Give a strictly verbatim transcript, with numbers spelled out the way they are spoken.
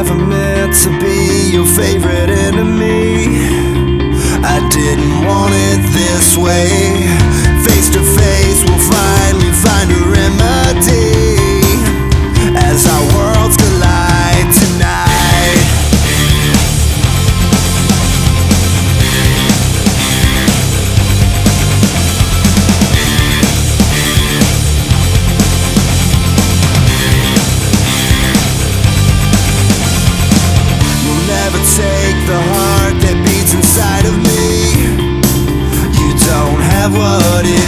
never meant to be your favorite enemy. I didn't want it this way. Face to face, we'll finally find a remedy as our worlds collide tonight. You'll never take the heart that beats inside of me. You don't have what it